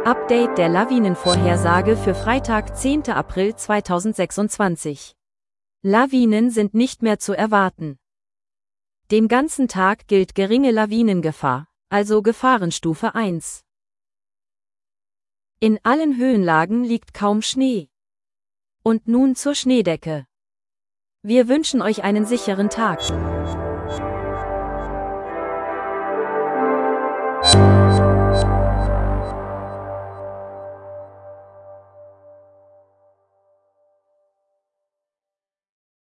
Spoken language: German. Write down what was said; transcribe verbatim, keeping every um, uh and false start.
Update der Lawinenvorhersage für Freitag, zehnten April zweitausendsechsundzwanzig. Lawinen sind nicht mehr zu erwarten. Den ganzen Tag gilt geringe Lawinengefahr, also Gefahrenstufe eins. In allen Höhenlagen liegt kaum Schnee. Und nun zur Schneedecke. Wir wünschen euch einen sicheren Tag.